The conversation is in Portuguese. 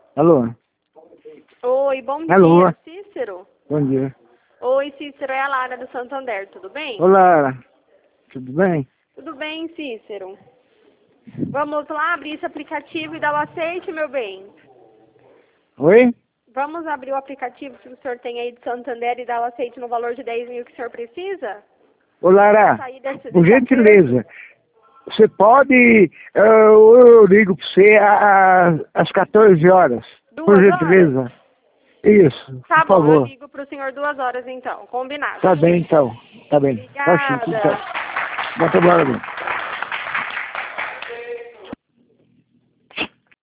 Alô? Oi, bom Alô? dia, Cícero. Bom dia. Oi, Cícero, é a Lara do Santander, tudo bem? Olá, tudo bem? Tudo bem, Cícero. Vamos lá abrir esse aplicativo e dar o aceite, meu bem. Oi? Vamos abrir o aplicativo que o senhor tem aí de Santander e dar o aceite no valor de 10 mil que o senhor precisa? Ô, Lara, Sair desse por gentileza, aperto? você pode... eu ligo pra você às 14 horas. Por 2 horas? gentileza. Isso, Tá por bom, eu favor. ligo pro senhor 2 horas então, combinado. Tá bem, então. Tá bem. Tá chique, então. Obrigada. Bota a bola, bem.